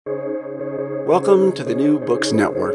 Welcome to the New Books Network.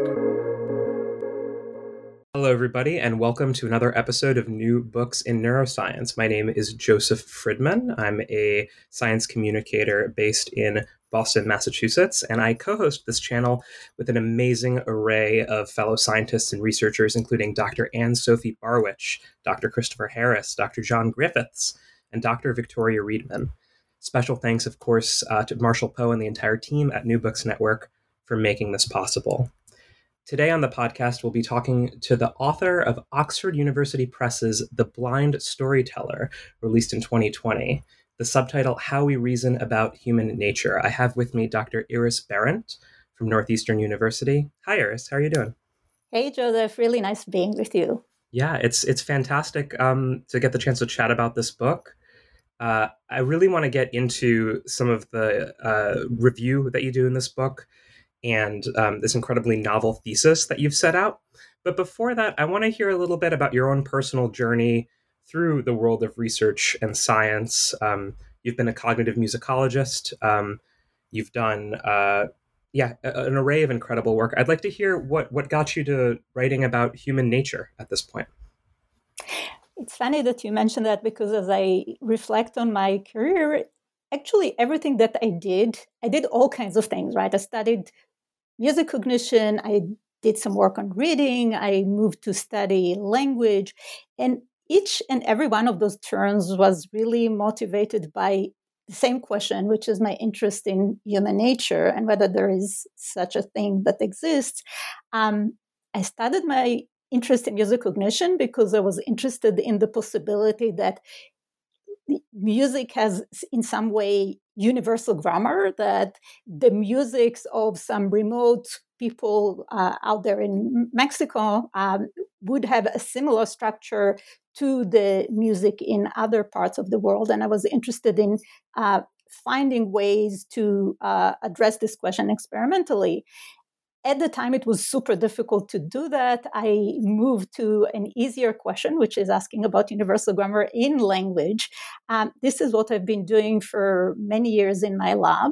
Hello, everybody, and welcome to another episode of New Books in Neuroscience. My name is Joseph Friedman. I'm a science communicator based in Boston, Massachusetts, and I co-host this channel with an amazing array of fellow scientists and researchers, including Dr. Anne-Sophie Barwich, Dr. Christopher Harris, Dr. John Griffiths, and Dr. Victoria Reedman. Special thanks, of course, to Marshall Poe and the entire team at New Books Network for making this possible. Today on the podcast, we'll be talking to the author of Oxford University Press's The Blind Storyteller, released in 2020. The subtitle, How We Reason About Human Nature. I have with me Dr. Iris Berendt from Northeastern University. Hi, Iris. How are you doing? Hey, Joseph. Really nice being with you. Yeah, it's fantastic to get the chance to chat about this book. I really want to get into some of the review that you do in this book and this incredibly novel thesis that you've set out. But before that, I want to hear a little bit about your own personal journey through the world of research and science. You've been a cognitive musicologist. You've done, an array of incredible work. I'd like to hear what got you to writing about human nature at this point. It's funny that you mentioned that because as I reflect on my career, actually everything that I did all kinds of things, right? I studied music cognition. I did some work on reading. I moved to study language. And each and every one of those turns was really motivated by the same question, which is my interest in human nature and whether there is such a thing that exists. I started my interest in music cognition because I was interested in the possibility that music has in some way universal grammar, that the musics of some remote people out there in Mexico would have a similar structure to the music in other parts of the world. And I was interested in finding ways to address this question experimentally. At the time, it was super difficult to do that. I moved to an easier question, which is asking about universal grammar in language. This is what I've been doing for many years in my lab.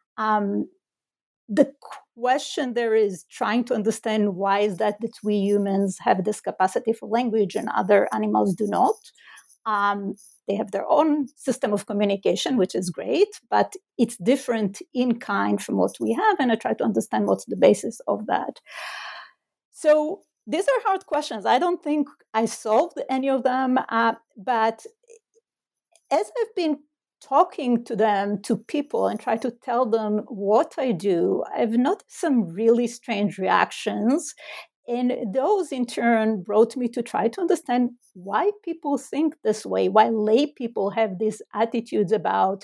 The question there is trying to understand why is that we humans have this capacity for language and other animals do not. They have their own system of communication, which is great, but it's different in kind from what we have, and I try to understand what's the basis of that. So these are hard questions. I don't think I solved any of them, but as I've been talking to them, to people, and try to tell them what I do, I've noticed some really strange reactions. And those, in turn, brought me to try to understand why people think this way, why lay people have these attitudes about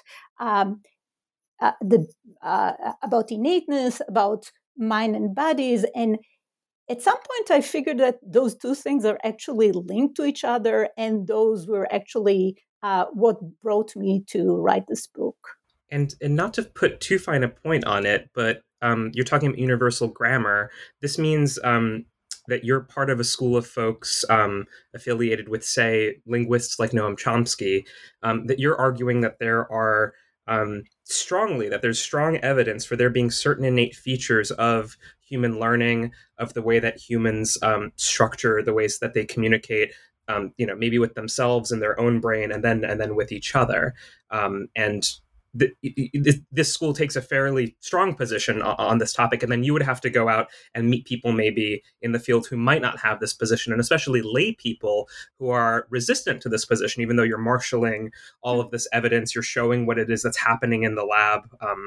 about innateness, about mind and bodies. And at some point, I figured that those two things are actually linked to each other, and those were actually what brought me to write this book. And not to put too fine a point on it, but you're talking about universal grammar. This means that you're part of a school of folks affiliated with, say, linguists like Noam Chomsky, that you're arguing that there are there's strong evidence for there being certain innate features of human learning, of the way that humans structure the ways that they communicate, maybe with themselves in their own brain, and then with each other. This school takes a fairly strong position on this topic, and then you would have to go out and meet people maybe in the field who might not have this position, and especially lay people who are resistant to this position, even though you're marshaling all of this evidence, you're showing what it is that's happening in the lab.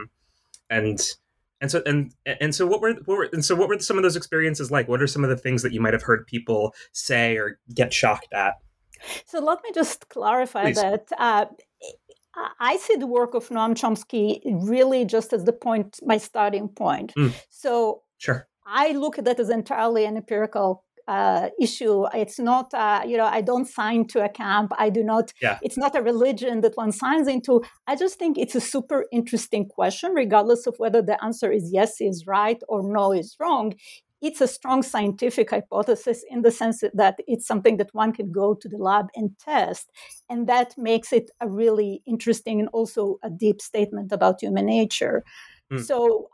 So what were some of those experiences like? What are some of the things that you might have heard people say or get shocked at? So let me just clarify Please. that I see the work of Noam Chomsky really just as my starting point. So Sure. I look at that as entirely an empirical issue. It's not, I don't sign to a camp. I do not, It's not a religion that one signs into. I just think it's a super interesting question, regardless of whether the answer is yes is right or no is wrong. It's a strong scientific hypothesis in the sense that it's something that one can go to the lab and test. And that makes it a really interesting and also a deep statement about human nature. So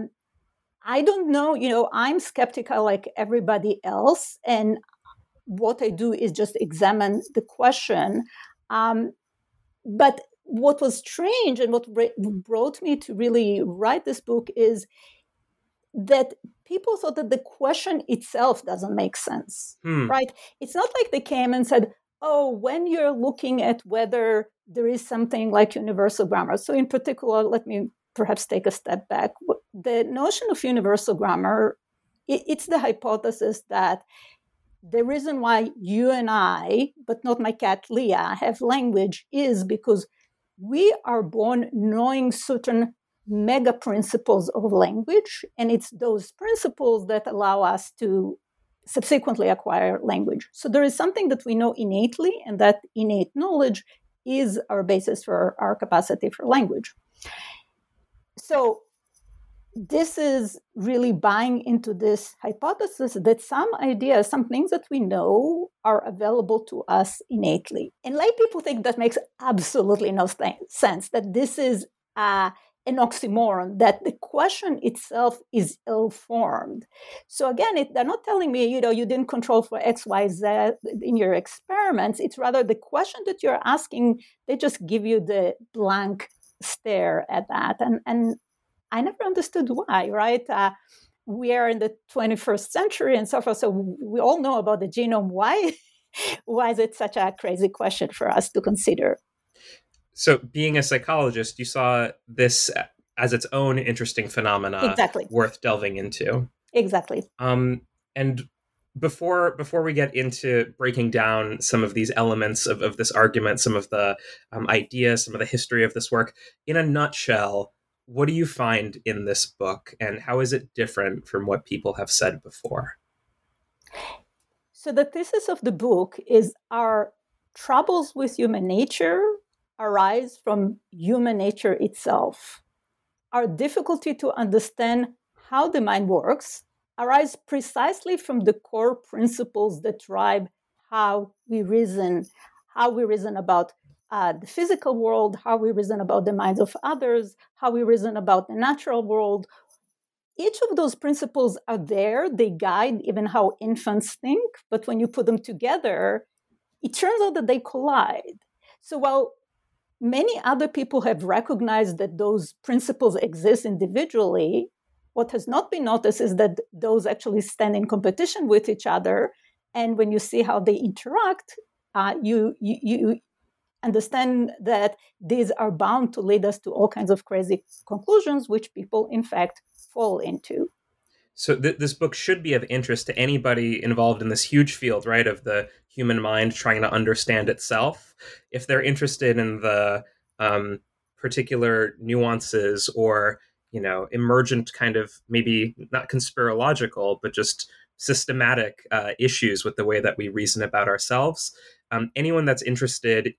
I don't know, I'm skeptical like everybody else. And what I do is just examine the question. But what was strange and what brought me to really write this book is that people thought that the question itself doesn't make sense, right? It's not like they came and said, oh, when you're looking at whether there is something like universal grammar. So in particular, let me perhaps take a step back. The notion of universal grammar, it's the hypothesis that the reason why you and I, but not my cat Leah, have language is because we are born knowing certain mega principles of language, and it's those principles that allow us to subsequently acquire language. So there is something that we know innately, and that innate knowledge is our basis for our capacity for language. So this is really buying into this hypothesis that some ideas, some things that we know are available to us innately. And lay people think that makes absolutely no sense, that this is an oxymoron, that the question itself is ill-formed. So again, they're not telling me, you didn't control for X, Y, Z in your experiments. It's rather the question that you're asking, they just give you the blank stare at that. And I never understood why, right? We are in the 21st century and so forth, so we all know about the genome. Why is it such a crazy question for us to consider? So being a psychologist, you saw this as its own interesting phenomena, exactly, worth delving into. Exactly. And before we get into breaking down some of these elements of this argument, some of the ideas, some of the history of this work, in a nutshell, what do you find in this book, and how is it different from what people have said before? So the thesis of the book is our troubles with human nature arise from human nature itself. Our difficulty to understand how the mind works arise precisely from the core principles that drive how we reason about the physical world, how we reason about the minds of others, how we reason about the natural world. Each of those principles are there. They guide even how infants think. But when you put them together, it turns out that they collide. So while many other people have recognized that those principles exist individually, what has not been noticed is that those actually stand in competition with each other. And when you see how they interact, you understand that these are bound to lead us to all kinds of crazy conclusions, which people, in fact, fall into. So this book should be of interest to anybody involved in this huge field, right, of the human mind trying to understand itself. If they're interested in the particular nuances or, emergent kind of, maybe not conspirological, but just systematic issues with the way that we reason about ourselves, anyone that's interested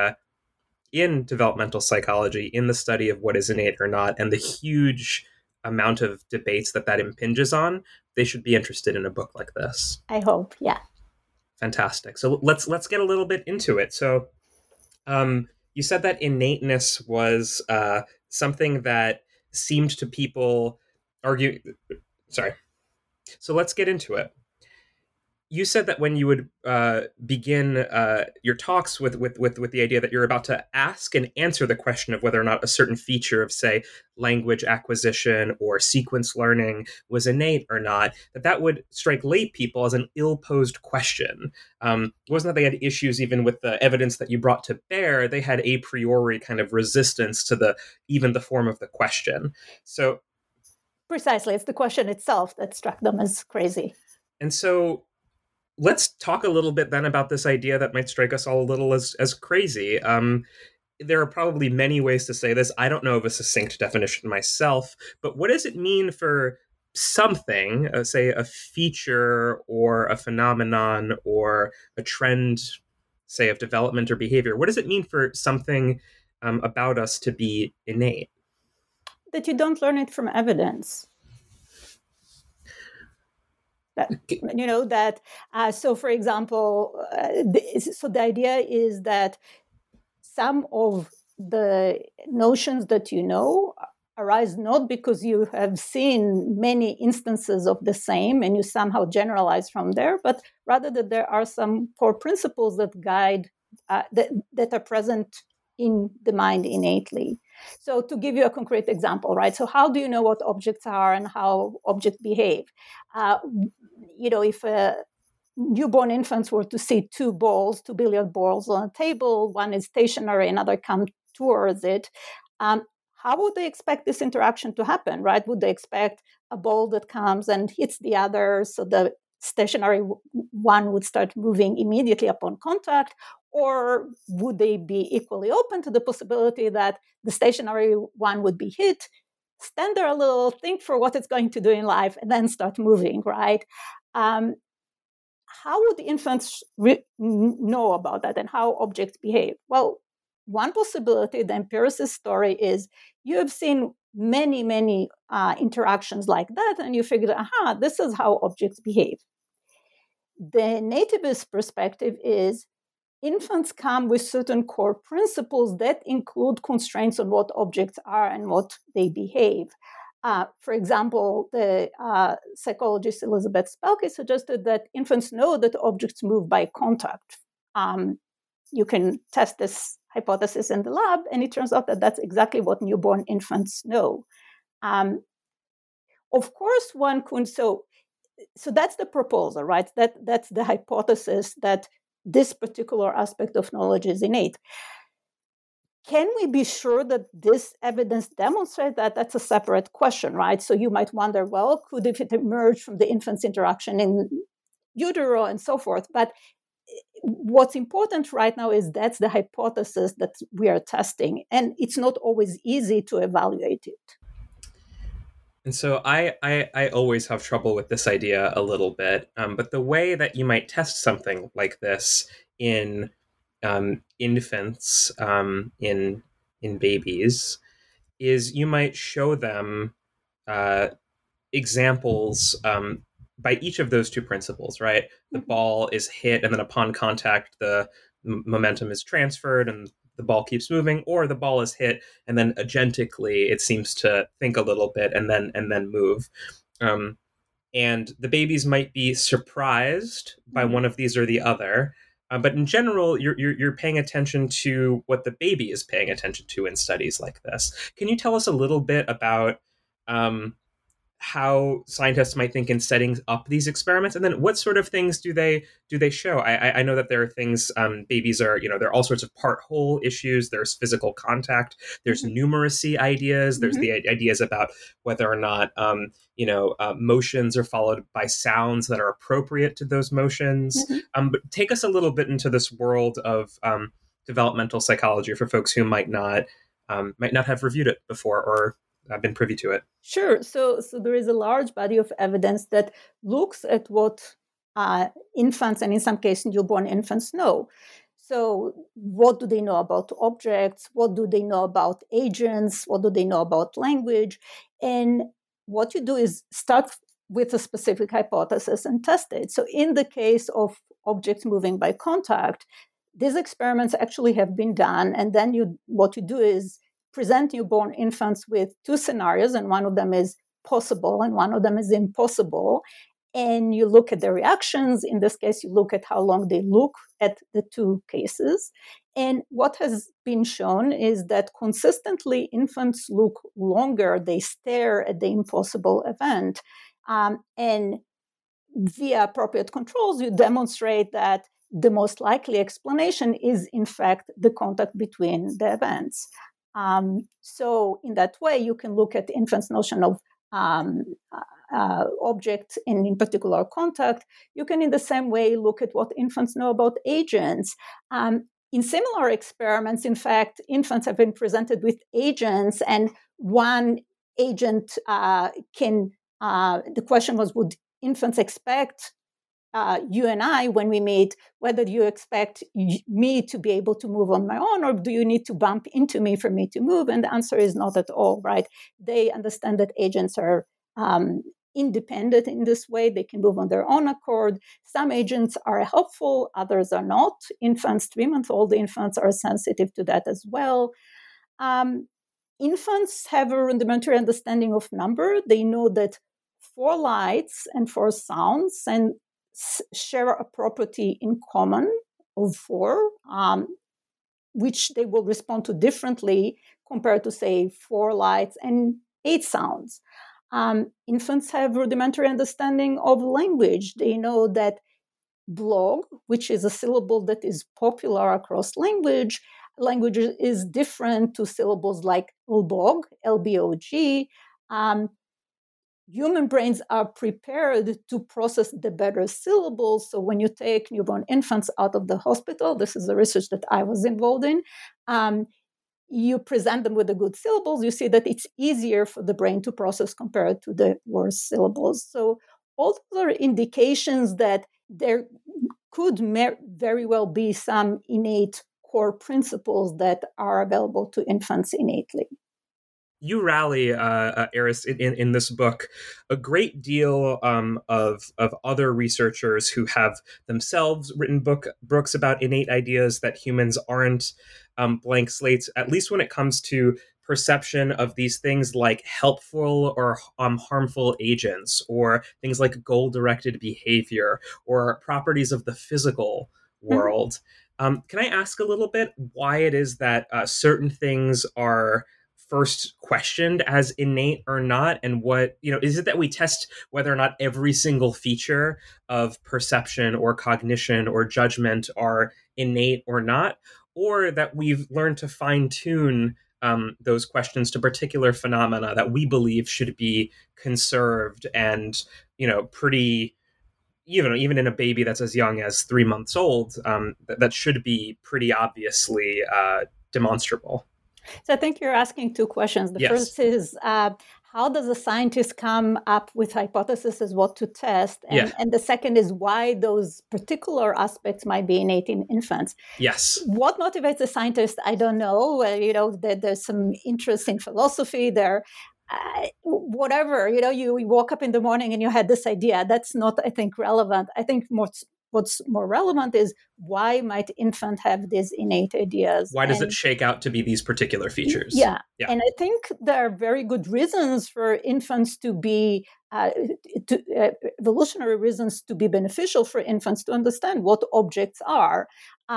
in developmental psychology, in the study of what is innate or not, and the huge amount of debates that impinges on, they should be interested in a book like this. I hope, yeah. Fantastic. So let's get a little bit into it. So you said that innateness was something that seemed to people argue. Sorry. So let's get into it. You said that when you would begin your talks with the idea that you're about to ask and answer the question of whether or not a certain feature of, say, language acquisition or sequence learning was innate or not, that would strike lay people as an ill-posed question. It wasn't that they had issues even with the evidence that you brought to bear. They had a priori kind of resistance to even the form of the question. So precisely, it's the question itself that struck them as crazy. And so let's talk a little bit then about this idea that might strike us all a little as crazy. There are probably many ways to say this. I don't know of a succinct definition myself, but what does it mean for something, say a feature or a phenomenon or a trend, say, of development or behavior? What does it mean for something about us to be innate? That you don't learn it from evidence. So for example, the idea is that some of the notions that you know arise not because you have seen many instances of the same and you somehow generalize from there, but rather that there are some core principles that guide, that are present in the mind innately. So to give you a concrete example, right? So how do you know what objects are and how objects behave? If newborn infants were to see two billiard balls on a table, one is stationary, another comes towards it, how would they expect this interaction to happen, right? Would they expect a ball that comes and hits the other, so the stationary one would start moving immediately upon contact? Or would they be equally open to the possibility that the stationary one would be hit, stand there a little, think for what it's going to do in life, and then start moving, right? How would the infants know about that and how objects behave? Well, one possibility, the empiricist story, is you have seen many, many interactions like that, and you figured, this is how objects behave. The nativist perspective is infants come with certain core principles that include constraints on what objects are and what they behave. For example, the psychologist Elizabeth Spelke suggested that infants know that objects move by contact. You can test this hypothesis in the lab, and it turns out that that's exactly what newborn infants know. Of course, one could, so that's the proposal, right? That's the hypothesis that this particular aspect of knowledge is innate. Can we be sure that this evidence demonstrates that? That's a separate question, right? So you might wonder, well, could if it emerge from the infant's interaction in utero and so forth? But what's important right now is that's the hypothesis that we are testing, and it's not always easy to evaluate it. And so I always have trouble with this idea a little bit, but the way that you might test something like this in infants, in babies, is you might show them examples by each of those two principles, right? The ball is hit, and then upon contact, the momentum is transferred, and the ball keeps moving, or the ball is hit, and then agentically it seems to think a little bit and then move. And the babies might be surprised by one of these or the other, but in general, you're paying attention to what the baby is paying attention to in studies like this. Can you tell us a little bit about how scientists might think in setting up these experiments, and then what sort of things do they show? I know that there are things, babies are, there are all sorts of part whole issues. There's physical contact. There's numeracy ideas. There's the ideas about whether or not motions are followed by sounds that are appropriate to those motions. But take us a little bit into this world of developmental psychology for folks who might not have reviewed it before or been privy to it. Sure. So there is a large body of evidence that looks at what infants, and in some cases newborn infants, know. So what do they know about objects? What do they know about agents? What do they know about language? And what you do is start with a specific hypothesis and test it. So in the case of objects moving by contact, these experiments actually have been done. And then what you do is present newborn infants with two scenarios, and one of them is possible and one of them is impossible. And you look at their reactions. In this case, you look at how long they look at the two cases. And what has been shown is that consistently infants look longer. They stare at the impossible event. And via appropriate controls, you demonstrate that the most likely explanation is, in fact, the contact between the events. So in that way, you can look at the infant's notion of object and in particular contact. You can in the same way look at what infants know about agents. In similar experiments, in fact, infants have been presented with agents, and one agent the question was, would infants expect you and I, when we meet, whether you expect me to be able to move on my own, or do you need to bump into me for me to move? And the answer is not at all, right? They understand that agents are independent in this way. They can move on their own accord. Some agents are helpful, others are not. Infants, 3-month-old infants, are sensitive to that as well. infants have a rudimentary understanding of number. They know that 4 lights and 4 sounds and share a property in common of 4, which they will respond to differently compared to, say, 4 lights and 8 sounds. Infants have rudimentary understanding of language. They know that blog, which is a syllable that is popular across language is different to syllables like lbog, L-B-O-G. Human brains are prepared to process the better syllables. So when you take newborn infants out of the hospital, this is the research that I was involved in, you present them with the good syllables, you see that it's easier for the brain to process compared to the worse syllables. So all those are indications that there could very well be some innate core principles that are available to infants innately. You rally, Iris, in this book, a great deal of other researchers who have themselves written books about innate ideas that humans aren't blank slates, at least when it comes to perception of these things like helpful or harmful agents, or things like goal-directed behavior, or properties of the physical world. Can I ask a little bit why it is that certain things are first questioned as innate or not, and what, is it that we test whether or not every single feature of perception or cognition or judgment are innate or not, or that we've learned to fine-tune those questions to particular phenomena that we believe should be conserved and, pretty, even in a baby that's as young as 3 months old, that should be pretty obviously demonstrable. So I think you're asking 2 questions. The first is, how does a scientist come up with hypotheses as what to test? And the second is why those particular aspects might be innate in infants. Yes. What motivates a scientist? I don't know. There's some interest in philosophy there. Whatever, you woke up in the morning and you had this idea. That's not, I think, relevant. I think what's more relevant is why might infant have these innate ideas? Why does it shake out to be these particular features? Yeah. And I think there are very good reasons for infants to be, evolutionary reasons to be beneficial for infants to understand what objects are.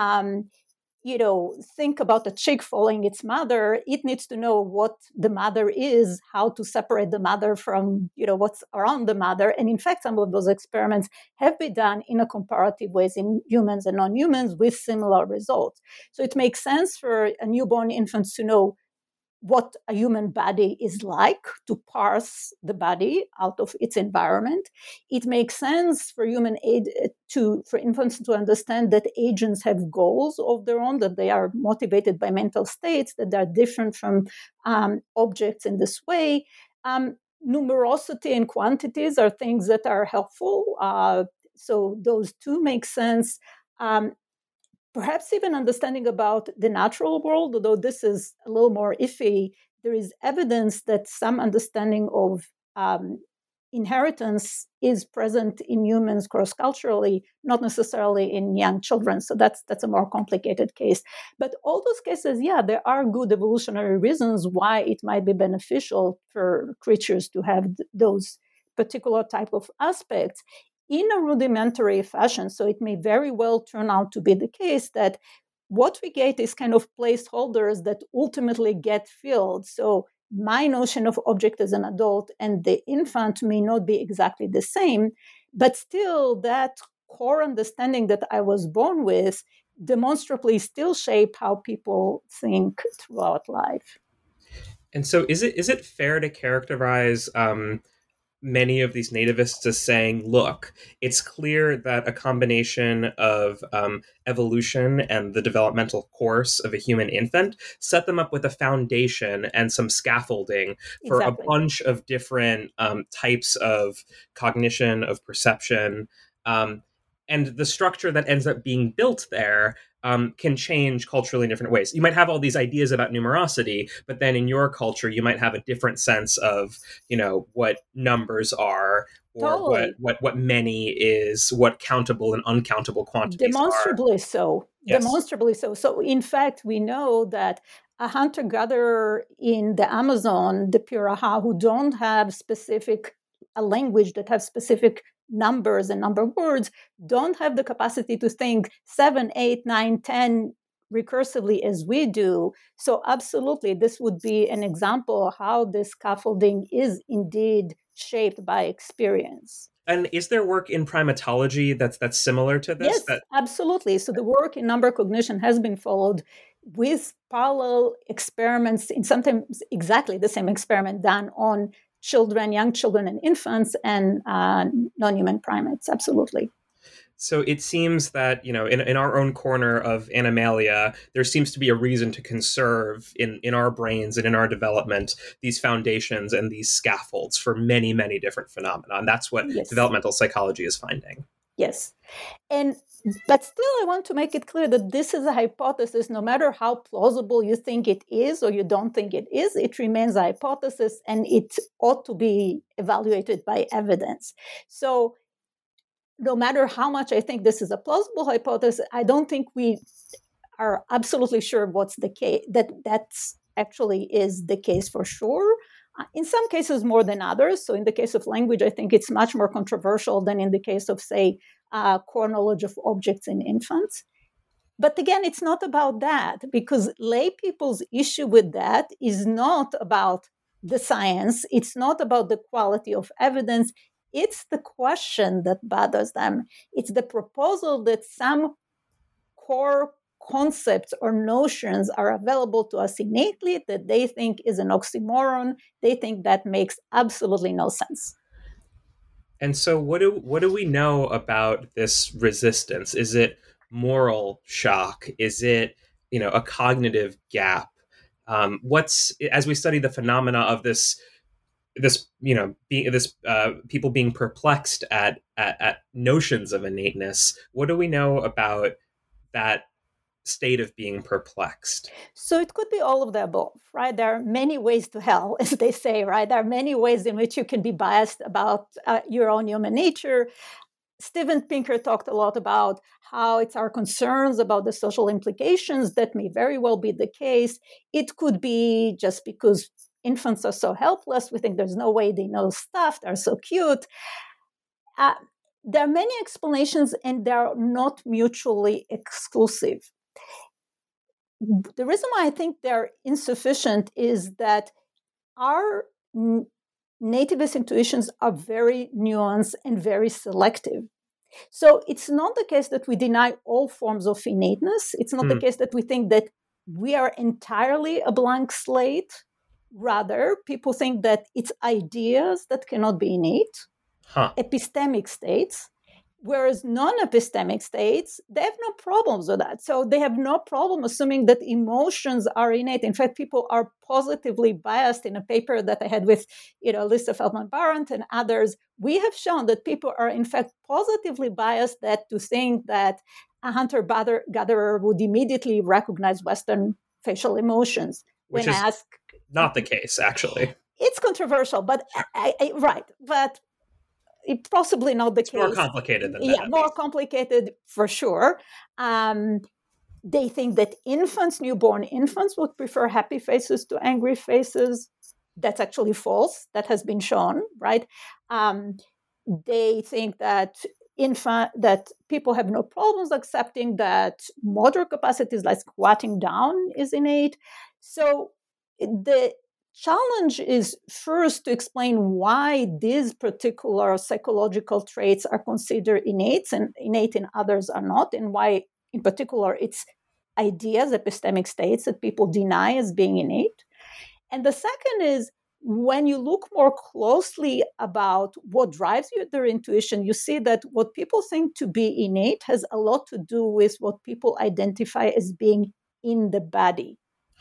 Think about a chick following its mother. It needs to know what the mother is, how to separate the mother from, what's around the mother. And in fact, some of those experiments have been done in a comparative ways in humans and non-humans with similar results. So it makes sense for a newborn infant to know what a human body is like, to parse the body out of its environment. It makes sense for for infants to understand that agents have goals of their own, that they are motivated by mental states, that they're different from objects in this way. Numerosity and quantities are things that are helpful. So those 2 make sense. Perhaps even understanding about the natural world, although this is a little more iffy, there is evidence that some understanding of inheritance is present in humans cross-culturally, not necessarily in young children. So that's a more complicated case. But all those cases, there are good evolutionary reasons why it might be beneficial for creatures to have those particular type of aspects in a rudimentary fashion. So it may very well turn out to be the case that what we get is kind of placeholders that ultimately get filled. So my notion of object as an adult and the infant may not be exactly the same, but still that core understanding that I was born with demonstrably still shape how people think throughout life. And so is it fair to characterize many of these nativists as saying, look, it's clear that a combination of evolution and the developmental course of a human infant set them up with a foundation and some scaffolding for a bunch of different types of cognition, of perception, and the structure that ends up being built there can change culturally in different ways. You might have all these ideas about numerosity, but then in your culture, you might have a different sense of, what numbers are, or totally. what many is, what countable and uncountable quantities Demonstrably are. so. Yes. Demonstrably so. So in fact, we know that a hunter-gatherer in the Amazon, the Piraha, who don't have a language that has specific numbers and number of words, don't have the capacity to think 7, 8, 9, 10 recursively as we do. So absolutely, this would be an example of how this scaffolding is indeed shaped by experience. And is there work in primatology that's similar to this? Yes, absolutely. So the work in number cognition has been followed with parallel experiments, in sometimes exactly the same experiment done on children, young children and infants, and non-human primates. Absolutely. So it seems that, in our own corner of Animalia, there seems to be a reason to conserve in our brains and in our development these foundations and these scaffolds for many, many different phenomena. And that's what developmental psychology is finding. Yes. But still, I want to make it clear that this is a hypothesis. No matter how plausible you think it is or you don't think it is, it remains a hypothesis and it ought to be evaluated by evidence. So no matter how much I think this is a plausible hypothesis, I don't think we are absolutely sure what's the case, that's actually is the case for sure. In some cases more than others. So in the case of language, I think it's much more controversial than in the case of, say, core knowledge of objects in infants. But again, it's not about that, because lay people's issue with that is not about the science. It's not about the quality of evidence. It's the question that bothers them. It's the proposal that some core concepts or notions are available to us innately that they think is an oxymoron. They think that makes absolutely no sense. And so what do we know about this resistance? Is it moral shock? Is it, a cognitive gap? As we study the phenomena of this people being perplexed at notions of innateness, what do we know about that state of being perplexed? So it could be all of the above, right? There are many ways to hell, as they say, right? There are many ways in which you can be biased about your own human nature. Steven Pinker talked a lot about how it's our concerns about the social implications. That may very well be the case. It could be just because infants are so helpless. We think there's no way they know stuff. They're so cute. There are many explanations, and they're not mutually exclusive. The reason why I think they're insufficient is that our nativist intuitions are very nuanced and very selective. So it's not the case that we deny all forms of innateness. It's not the case that we think that we are entirely a blank slate. Rather, people think that it's ideas that cannot be innate, epistemic states, whereas non-epistemic states, they have no problems with that. So they have no problem assuming that emotions are innate. In fact, people are positively biased. In a paper that I had with, Lisa Feldman-Barrett and others, we have shown that people are in fact positively biased to think that a hunter-gatherer would immediately recognize Western facial emotions. Which is not the case, actually. It's controversial, but right. But it's possibly not the case. More complicated than that. Yeah, more complicated for sure. They think that newborn infants would prefer happy faces to angry faces. That's actually false. That has been shown, right? They think that people have no problems accepting that motor capacities like squatting down is innate. So the challenge is first to explain why these particular psychological traits are considered innate and others are not, and why in particular it's ideas, epistemic states that people deny as being innate. And the second is, when you look more closely about what drives their intuition, you see that what people think to be innate has a lot to do with what people identify as being in the body.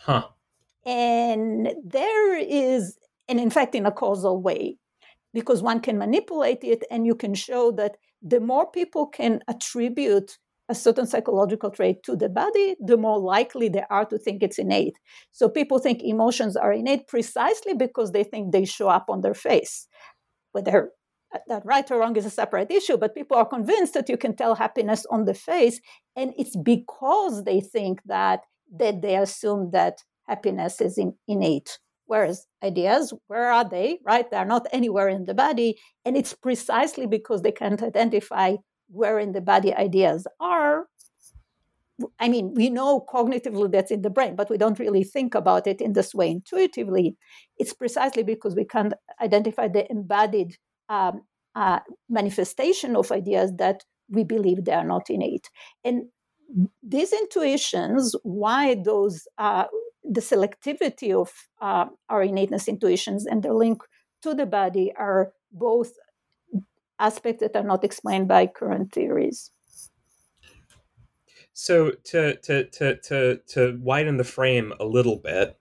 And in fact, in a causal way, because one can manipulate it and you can show that the more people can attribute a certain psychological trait to the body, the more likely they are to think it's innate. So people think emotions are innate precisely because they think they show up on their face. Whether that right or wrong is a separate issue, but people are convinced that you can tell happiness on the face, and it's because they think that they assume that happiness is innate. Whereas ideas, where are they, right? They're not anywhere in the body. And it's precisely because they can't identify where in the body ideas are. I mean, we know cognitively that's in the brain, but we don't really think about it in this way intuitively. It's precisely because we can't identify the embodied manifestation of ideas that we believe they are not innate. And these intuitions, why those the selectivity of our innateness intuitions and their link to the body are both aspects that are not explained by current theories. So to widen the frame a little bit,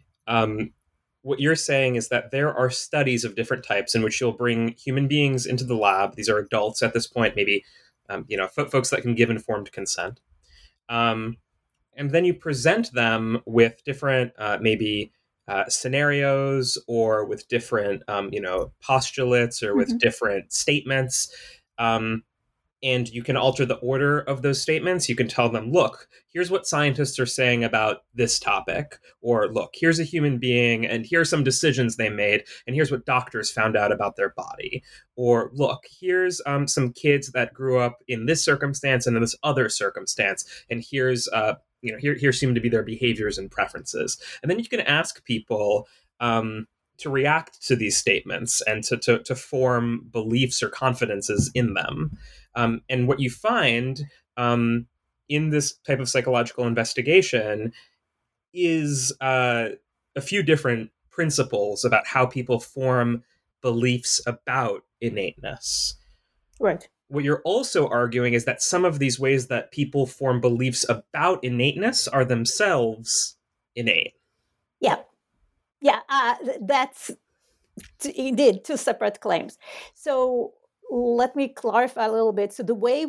what you're saying is that there are studies of different types in which you'll bring human beings into the lab. These are adults at this point, maybe folks that can give informed consent. And then you present them with different maybe scenarios or with different postulates or with different statements. And you can alter the order of those statements. You can tell them, look, here's what scientists are saying about this topic. Or look, here's a human being and here's some decisions they made. And here's what doctors found out about their body. Or look, here's some kids that grew up in this circumstance and in this other circumstance. And here's, here seem to be their behaviors and preferences. And then you can ask people to react to these statements and to form beliefs or confidences in them. And what you find in this type of psychological investigation is a few different principles about how people form beliefs about innateness. Right. What you're also arguing is that some of these ways that people form beliefs about innateness are themselves innate. Yeah. Yeah, that's indeed two separate claims. So let me clarify a little bit. So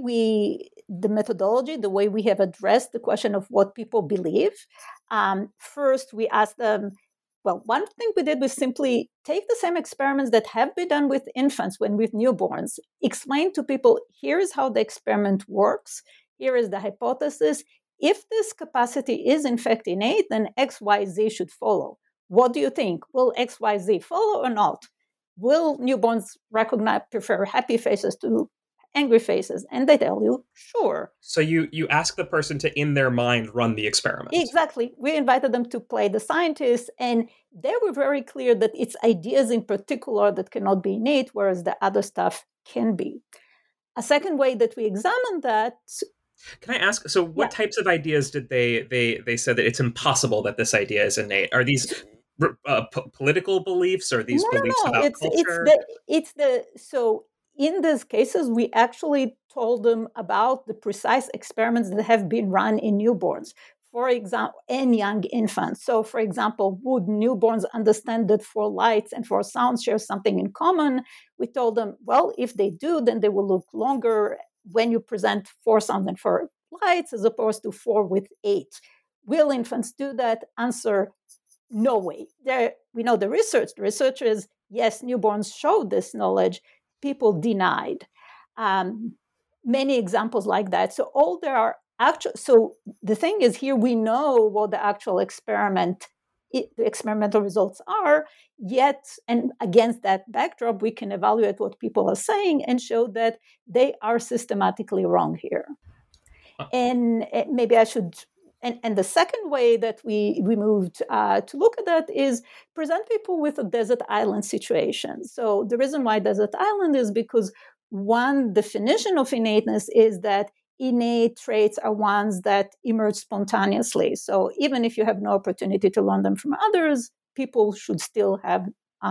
the methodology, the way we have addressed the question of what people believe, first we asked them, well, one thing we did was simply take the same experiments that have been done with infants when with newborns, explain to people, here's how the experiment works, here is the hypothesis. If this capacity is in fact innate, then X, Y, Z should follow. What do you think? Will X, Y, Z follow or not? Will newborns prefer happy faces to angry faces? And they tell you, sure. So you ask the person to, in their mind, run the experiment. Exactly. We invited them to play the scientists, and they were very clear that it's ideas in particular that cannot be innate, whereas the other stuff can be. A second way that we examined that. Can I ask, so what types of ideas did they said that it's impossible that this idea is innate? Are these political beliefs, or these beliefs about culture? So in these cases, we actually told them about the precise experiments that have been run in newborns, for example, and young infants. So, for example, would newborns understand that for lights and for sound share something in common? We told them, well, if they do, then they will look longer when you present 4 sounds and 4 lights as opposed to 4 with 8. Will infants do that? Answer, no way. We know the research. The research is, yes, newborns showed this knowledge. People denied. Many examples like that. So so the thing is, here we know what the actual the experimental results are, yet, and against that backdrop, we can evaluate what people are saying and show that they are systematically wrong here. And maybe I should, and the second way that we moved to look at that is present people with a desert island situation. So the reason why desert island is because one definition of innateness is that innate traits are ones that emerge spontaneously. So even if you have no opportunity to learn them from others, people should still have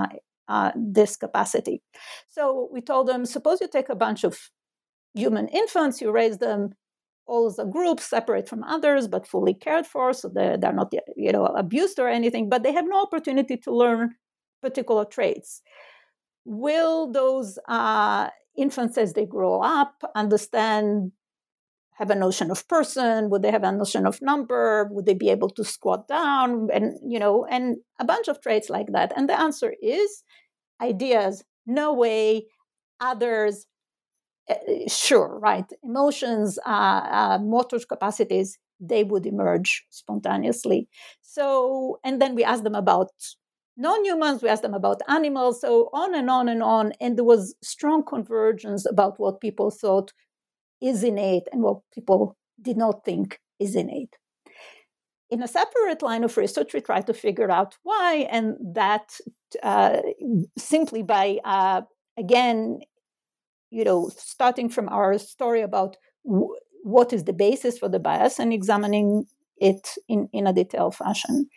this capacity. So we told them, suppose you take a bunch of human infants, you raise them all as a group, separate from others, but fully cared for, so they're not abused or anything, but they have no opportunity to learn particular traits. Will those infants, as they grow up, have a notion of person? Would they have a notion of number? Would they be able to squat down? And a bunch of traits like that. And the answer is ideas, no way. Others, sure, right. Emotions, motor capacities, they would emerge spontaneously. So, and then we asked them about non-humans, we asked them about animals, so on and on and on. And there was strong convergence about what people thought is innate and what people did not think is innate. In a separate line of research, we tried to figure out why, and that simply by, again, starting from our story about what is the basis for the bias and examining it in a detailed fashion.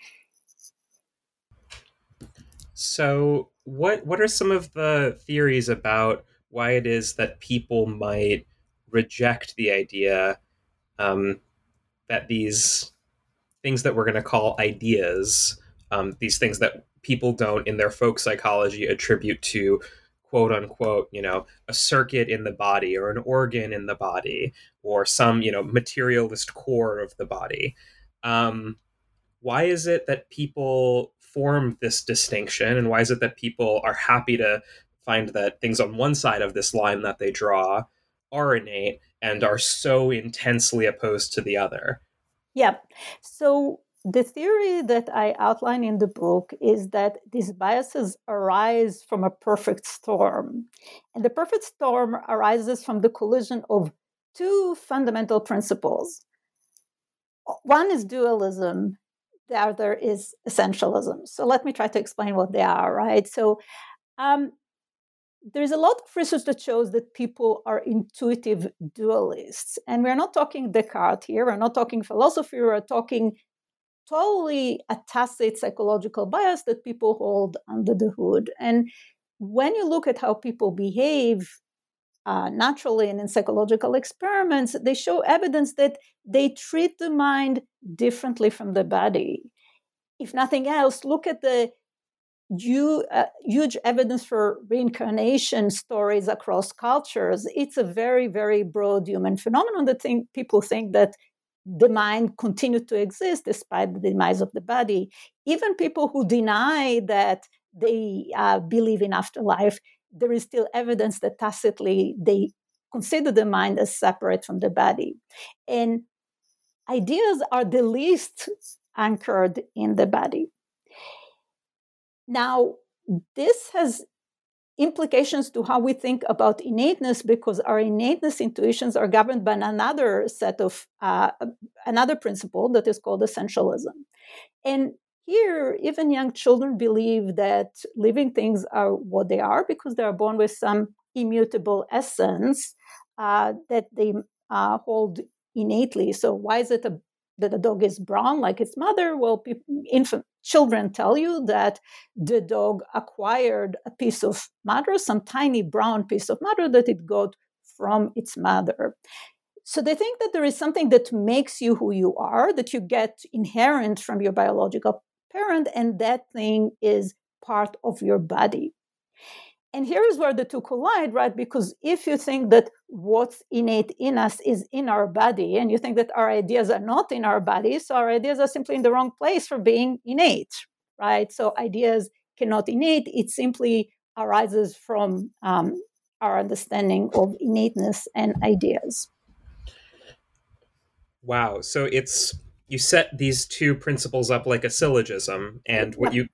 So what are some of the theories about why it is that people might reject the idea that these things that we're going to call ideas, these things that people don't in their folk psychology attribute to quote unquote, a circuit in the body or an organ in the body or some, materialist core of the body. Why is it that people form this distinction, and why is it that people are happy to find that things on one side of this line that they draw are innate and are so intensely opposed to the other? Yeah. So the theory that I outline in the book is that these biases arise from a perfect storm. And the perfect storm arises from the collision of two fundamental principles. One is dualism, the other is essentialism. So let me try to explain what they are, right? So there's a lot of research that shows that people are intuitive dualists. And we're not talking Descartes here, we're not talking philosophy, we're talking totally a tacit psychological bias that people hold under the hood. And when you look at how people behave naturally and in psychological experiments, they show evidence that they treat the mind differently from the body. If nothing else, look at the huge evidence for reincarnation stories across cultures. It's a very, very broad human phenomenon that people think that the mind continued to exist despite the demise of the body. Even people who deny that they believe in afterlife, there is still evidence that tacitly they consider the mind as separate from the body. And ideas are the least anchored in the body. Now, this has implications to how we think about innateness, because our innateness intuitions are governed by another set of another principle that is called essentialism. And here, even young children believe that living things are what they are because they are born with some immutable essence that they hold innately. So why is it that a dog is brown like its mother? Well, children tell you that the dog acquired a piece of matter, some tiny brown piece of matter that it got from its mother. So they think that there is something that makes you who you are, that you get inherent from your biological parent, and that thing is part of your body. And here is where the two collide, right? Because if you think that what's innate in us is in our body, and you think that our ideas are not in our body, so our ideas are simply in the wrong place for being innate, right? So ideas cannot innate, it simply arises from our understanding of innateness and ideas. Wow. So you set these two principles up like a syllogism, and what you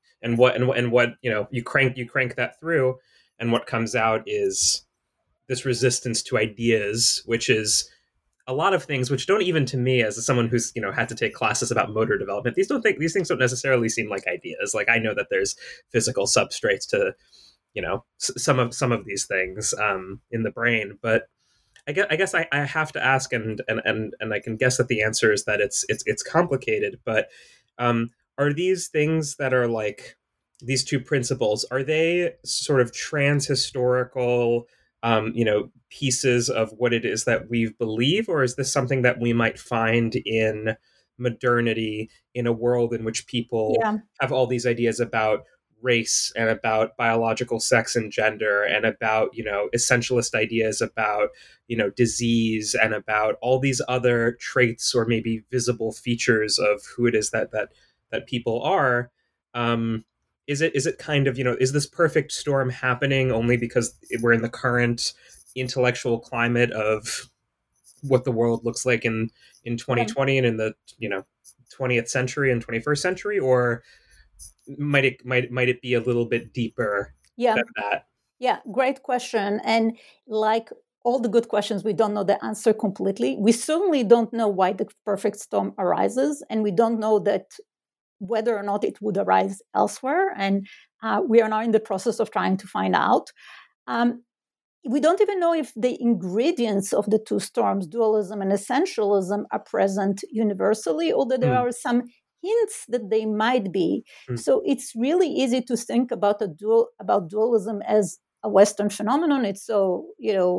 crank that through, and what comes out is this resistance to ideas, which is a lot of things which don't, even to me as someone who's had to take classes about motor development, these things don't necessarily seem like ideas. Like, I know that there's physical substrates to some of these things in the brain, but I guess I have to ask, and I can guess that the answer is that it's complicated. But are these things that are like these two principles, are they sort of transhistorical, pieces of what it is that we believe, or is this something that we might find in modernity, in a world in which people have all these ideas about race and about biological sex and gender and about essentialist ideas about disease and about all these other traits or maybe visible features of who it is that people are? Is it kind of, is this perfect storm happening only because we're in the current intellectual climate of what the world looks like in 2020 and in the 20th century and 21st century, or might it be a little bit deeper than that? Yeah, great question. And like all the good questions, we don't know the answer completely. We certainly don't know why the perfect storm arises, and we don't know that whether or not it would arise elsewhere. And we are now in the process of trying to find out. We don't even know if the ingredients of the two storms, dualism and essentialism, are present universally, although there are some hints that they might be. So it's really easy to think about dualism as a Western phenomenon. It's so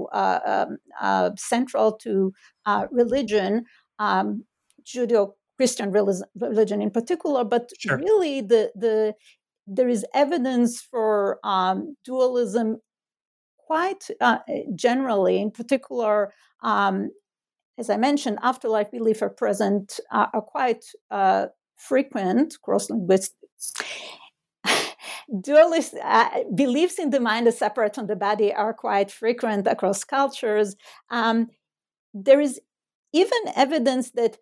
central to religion, Judeo-Christian religion in particular. But really, there is evidence for dualism quite generally. In particular, as I mentioned, afterlife beliefs are present, are quite frequent cross-linguistics. Dualist beliefs in the mind as separate from the body are quite frequent across cultures. There is even evidence that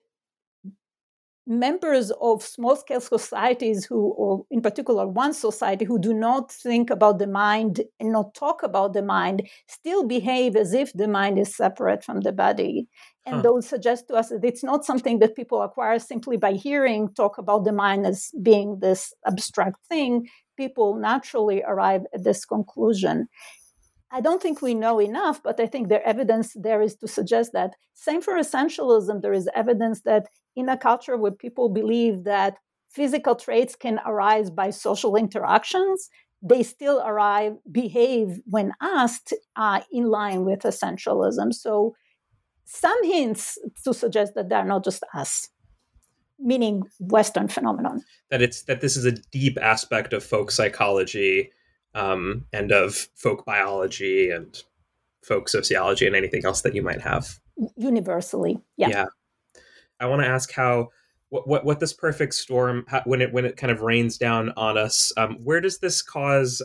members of small-scale societies or in particular one society, who do not think about the mind and not talk about the mind, still behave as if the mind is separate from the body. And those suggest to us that it's not something that people acquire simply by hearing talk about the mind as being this abstract thing. People naturally arrive at this conclusion. I don't think we know enough, but I think the evidence there is to suggest that. Same for essentialism. There is evidence that in a culture where people believe that physical traits can arise by social interactions, they still behave when asked in line with essentialism. So some hints to suggest that they're not just us, meaning Western phenomenon. That this is a deep aspect of folk psychology and of folk biology and folk sociology and anything else that you might have. Universally, yeah. I want to ask how what this perfect storm, when it kind of rains down on us, where does this cause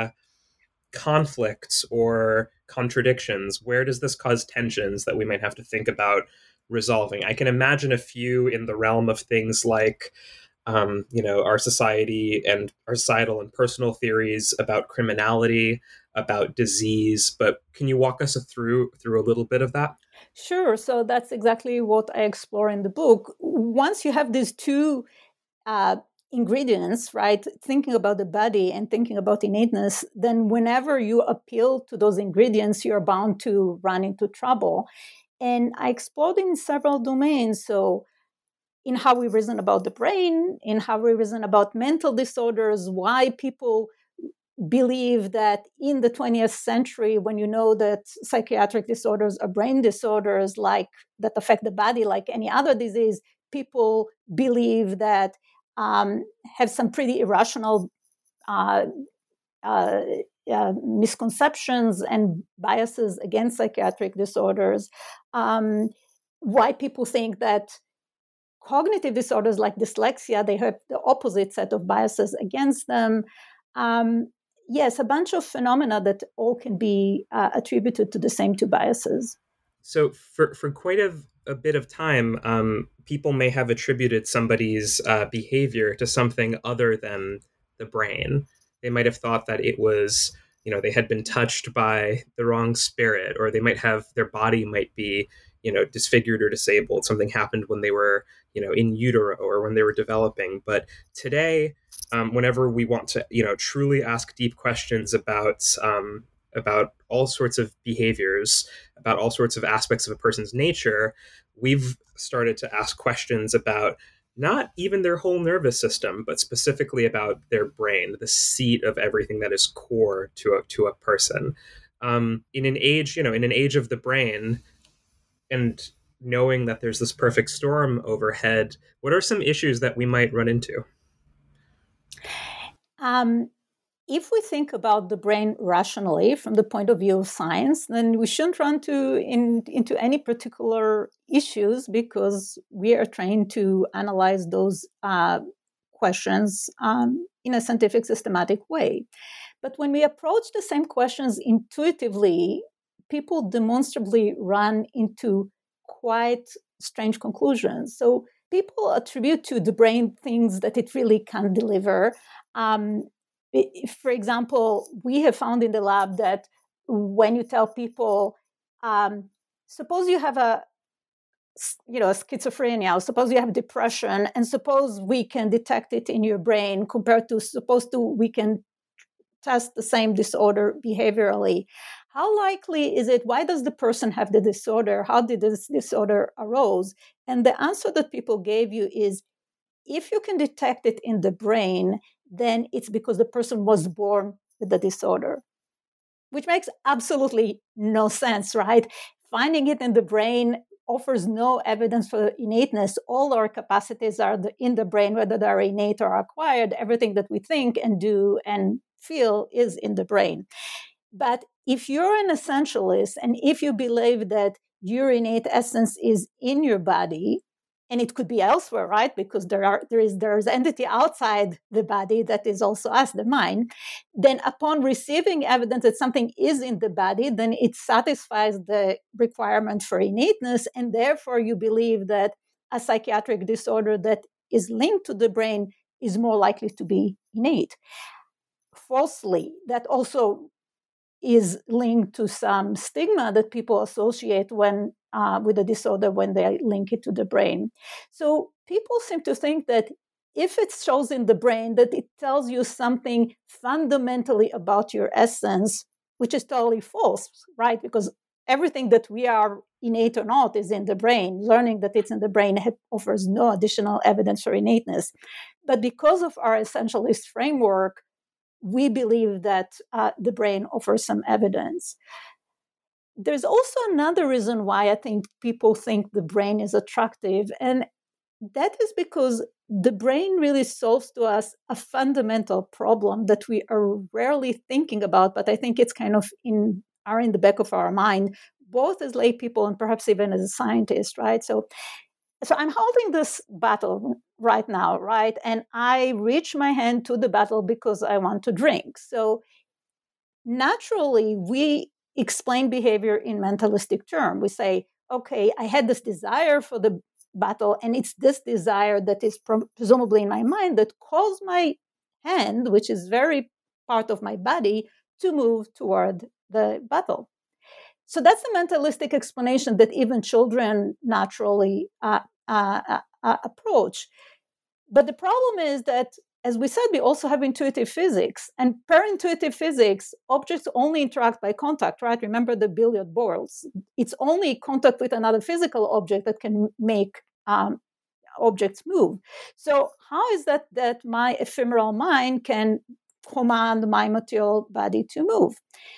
conflicts or contradictions? Where does this cause tensions that we might have to think about resolving? I can imagine a few in the realm of things like our society and our societal and personal theories about criminality, about disease. But can you walk us through a little bit of that? Sure. So that's exactly what I explore in the book. Once you have these two ingredients, right, thinking about the body and thinking about innateness, then whenever you appeal to those ingredients, you're bound to run into trouble. And I explored in several domains. So in how we reason about the brain, in how we reason about mental disorders, why people believe that in the 20th century, when you know that psychiatric disorders are brain disorders like that affect the body like any other disease, people believe that have some pretty irrational misconceptions and biases against psychiatric disorders. Why people think that cognitive disorders like dyslexia, they have the opposite set of biases against them. Yes, a bunch of phenomena that all can be attributed to the same two biases. So for quite a bit of time, people may have attributed somebody's behavior to something other than the brain. They might have thought that it was, they had been touched by the wrong spirit, or they might have, their body might be, disfigured or disabled. Something happened when they were, in utero or when they were developing. But today, whenever we want to, truly ask deep questions about all sorts of behaviors, about all sorts of aspects of a person's nature, we've started to ask questions about not even their whole nervous system, but specifically about their brain, the seat of everything that is core to a person. In an age of the brain, and knowing that there's this perfect storm overhead, what are some issues that we might run into? If we think about the brain rationally from the point of view of science, then we shouldn't run into any particular issues because we are trained to analyze those questions in a scientific, systematic way. But when we approach the same questions intuitively, people demonstrably run into quite strange conclusions. So people attribute to the brain things that it really can't deliver. For example, we have found in the lab that when you tell people, suppose you have a schizophrenia, or suppose you have depression, and suppose we can detect it in your brain compared to we can test the same disorder behaviorally. How likely is it? Why does the person have the disorder? How did this disorder arose? And the answer that people gave you is, if you can detect it in the brain, then it's because the person was born with the disorder, which makes absolutely no sense, right? Finding it in the brain offers no evidence for innateness. All our capacities are in the brain, whether they're innate or acquired. Everything that we think and do and feel is in the brain. But if you're an essentialist, and if you believe that your innate essence is in your body, and it could be elsewhere, right? Because there's entity outside the body that is also us, the mind. Then upon receiving evidence that something is in the body, then it satisfies the requirement for innateness, and therefore you believe that a psychiatric disorder that is linked to the brain is more likely to be innate. Falsely, that also is linked to some stigma that people associate when with a disorder when they link it to the brain. So people seem to think that if it shows in the brain, that it tells you something fundamentally about your essence, which is totally false, right? Because everything that we are, innate or not, is in the brain. Learning that it's in the brain offers no additional evidence for innateness. But because of our essentialist framework, we believe that the brain offers some evidence. There's also another reason why I think people think the brain is attractive, and that is because the brain really solves to us a fundamental problem that we are rarely thinking about, but I think it's kind of in the back of our mind, both as lay people and perhaps even as a scientist, right? So I'm holding this bottle right now, right? And I reach my hand to the bottle because I want to drink. So naturally, we explain behavior in mentalistic terms. We say, okay, I had this desire for the bottle, and it's this desire that is presumably in my mind that caused my hand, which is very part of my body, to move toward the bottle. So that's the mentalistic explanation that even children naturally approach. But the problem is that, as we said, we also have intuitive physics. And per intuitive physics, objects only interact by contact, right? Remember the billiard balls. It's only contact with another physical object that can make objects move. So how is that my ephemeral mind can command my material body to move?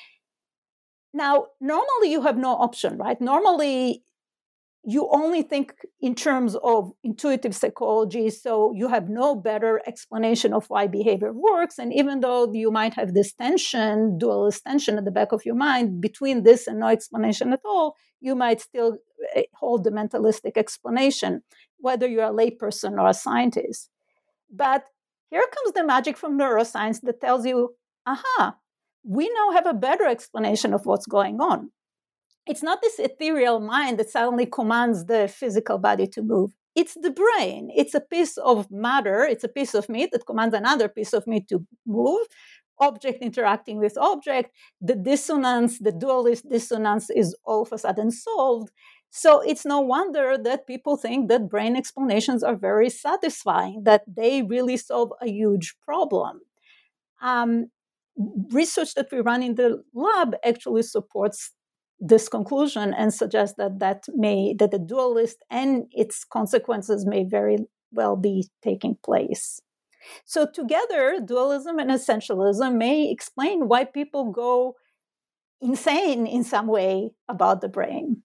Now, normally you have no option, right? Normally, you only think in terms of intuitive psychology, so you have no better explanation of why behavior works. And even though you might have this tension, dualist tension at the back of your mind between this and no explanation at all, you might still hold the mentalistic explanation, whether you're a layperson or a scientist. But here comes the magic from neuroscience that tells you, aha, we now have a better explanation of what's going on. It's not this ethereal mind that suddenly commands the physical body to move. It's the brain. It's a piece of matter. It's a piece of meat that commands another piece of meat to move. Object interacting with object. The dissonance, the dualist dissonance, is all of a sudden solved. So it's no wonder that people think that brain explanations are very satisfying, that they really solve a huge problem. Research that we run in the lab actually supports this conclusion and suggests that the dualist and its consequences may very well be taking place. So together, dualism and essentialism may explain why people go insane in some way about the brain.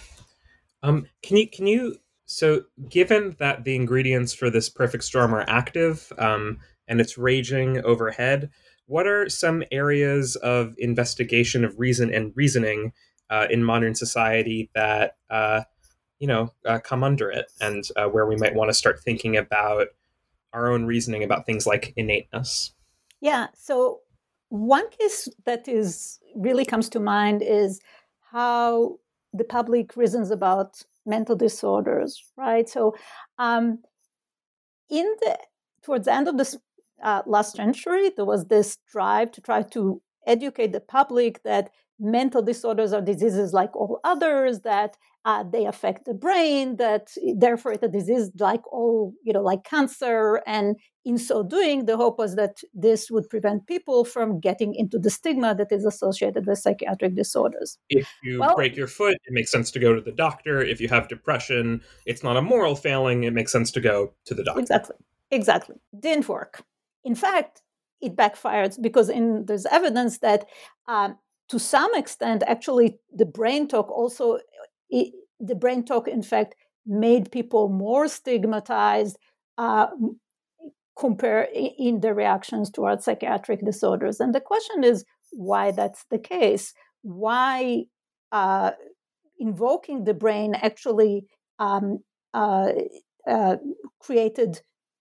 Can you so given that the ingredients for this perfect storm are active and it's raging overhead, what are some areas of investigation of reason and reasoning in modern society that come under it, and where we might want to start thinking about our own reasoning about things like innateness? Yeah. So one case that really comes to mind is how the public reasons about mental disorders, right? So towards the end of this last century, there was this drive to try to educate the public that mental disorders are diseases like all others, that they affect the brain, that therefore it's a disease like all, like cancer. And in so doing, the hope was that this would prevent people from getting into the stigma that is associated with psychiatric disorders. If you break your foot, it makes sense to go to the doctor. If you have depression, it's not a moral failing. It makes sense to go to the doctor. Exactly. Didn't work. In fact, it backfired because there's evidence that to some extent, actually, the brain talk, in fact, made people more stigmatized compare in their reactions towards psychiatric disorders. And the question is why that's the case. Why invoking the brain actually created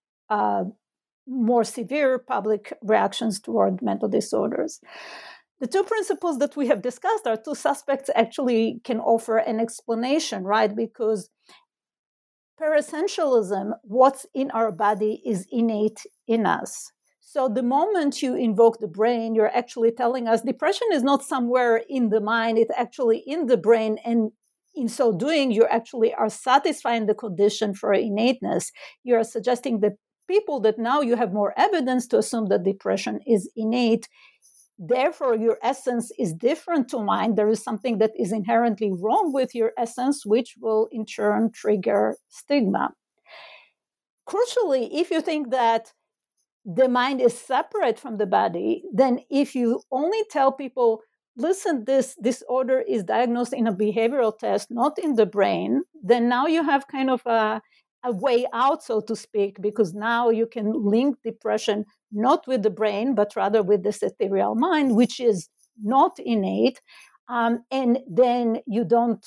more severe public reactions toward mental disorders. The two principles that we have discussed, our two suspects actually can offer an explanation, right? Because per essentialism, what's in our body is innate in us. So the moment you invoke the brain, you're actually telling us depression is not somewhere in the mind, it's actually in the brain. And in so doing, you actually are satisfying the condition for innateness. You are suggesting that people that now you have more evidence to assume that depression is innate. Therefore, your essence is different to mine. There is something that is inherently wrong with your essence, which will in turn trigger stigma. Crucially, if you think that the mind is separate from the body, then if you only tell people, listen, this disorder is diagnosed in a behavioral test, not in the brain, then now you have kind of a way out, so to speak, because now you can link depression not with the brain, but rather with this ethereal mind, which is not innate. And then you don't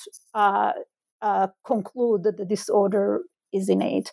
conclude that the disorder is innate.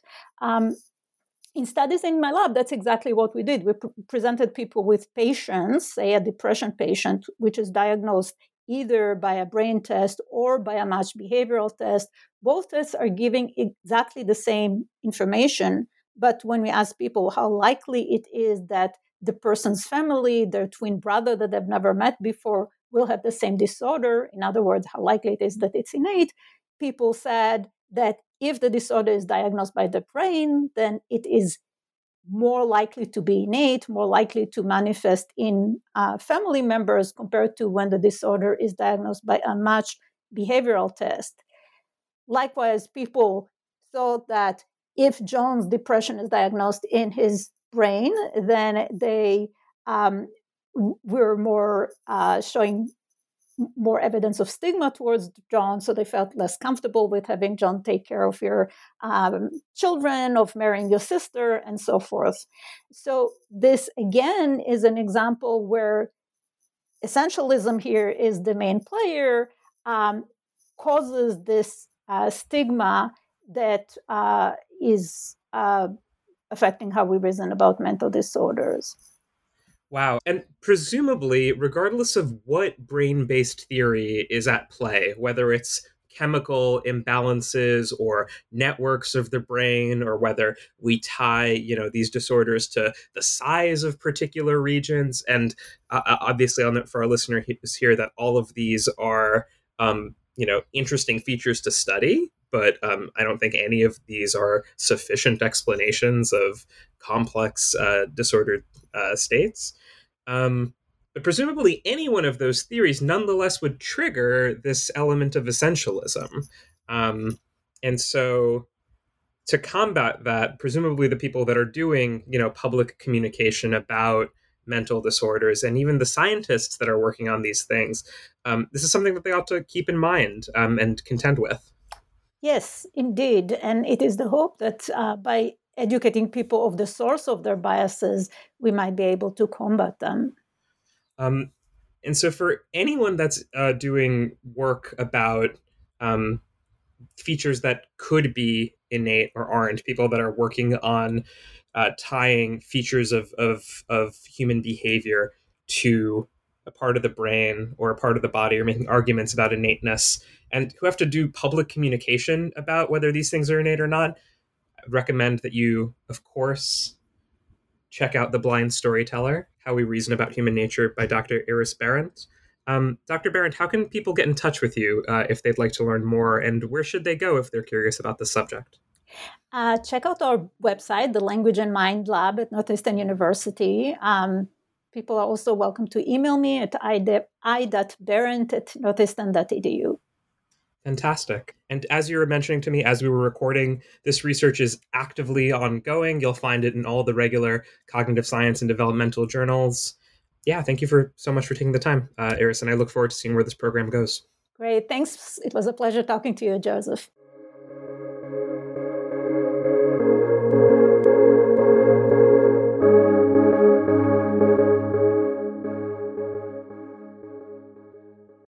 In studies in my lab, that's exactly what we did. We presented people with patients, say a depression patient, which is diagnosed either by a brain test or by a matched behavioral test. Both tests are giving exactly the same information. But when we ask people how likely it is that the person's family, their twin brother that they've never met before, will have the same disorder, in other words, how likely it is that it's innate, people said that if the disorder is diagnosed by the brain, then it is more likely to be innate, more likely to manifest in family members compared to when the disorder is diagnosed by a matched behavioral test. Likewise, people thought that if John's depression is diagnosed in his brain, then they were more showing more evidence of stigma towards John, so they felt less comfortable with having John take care of your children, of marrying your sister, and so forth. So this, again, is an example where essentialism here is the main player, causes this stigma that is affecting how we reason about mental disorders. Wow. And presumably, regardless of what brain-based theory is at play, whether it's chemical imbalances or networks of the brain, or whether we tie, these disorders to the size of particular regions, and obviously for our listeners here, that all of these are, interesting features to study, but I don't think any of these are sufficient explanations of complex disordered states. But presumably any one of those theories nonetheless would trigger this element of essentialism. And so to combat that, presumably the people that are doing, public communication about mental disorders, and even the scientists that are working on these things, this is something that they ought to keep in mind and contend with. Yes, indeed. And it is the hope that by educating people of the source of their biases, we might be able to combat them. And so for anyone that's doing work about features that could be innate or aren't, people that are working on tying features of human behavior to a part of the brain or a part of the body or making arguments about innateness and who have to do public communication about whether these things are innate or not, I recommend that you, of course, check out The Blind Storyteller, How We Reason About Human Nature by Dr. Iris Berendt. Dr. Berendt, how can people get in touch with you if they'd like to learn more, and where should they go if they're curious about the subject? Check out our website, the Language and Mind Lab at Northeastern University. People are also welcome to email me at i.berendt@northeastern.edu. Fantastic. And as you were mentioning to me as we were recording, this research is actively ongoing. You'll find it in all the regular cognitive science and developmental journals. Yeah, thank you so much for taking the time, Iris, and I look forward to seeing where this program goes. Great. Thanks. It was a pleasure talking to you, Joseph.